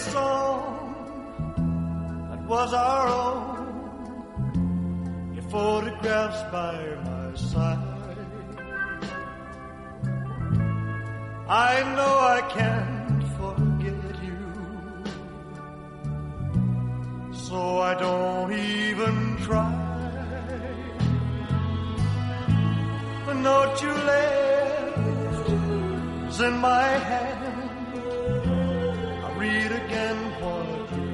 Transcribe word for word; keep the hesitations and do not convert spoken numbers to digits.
song that was our own. Your photographs by my side. I know I can't forget you, so I don't even try. The note you left is in my hand. I'll read again what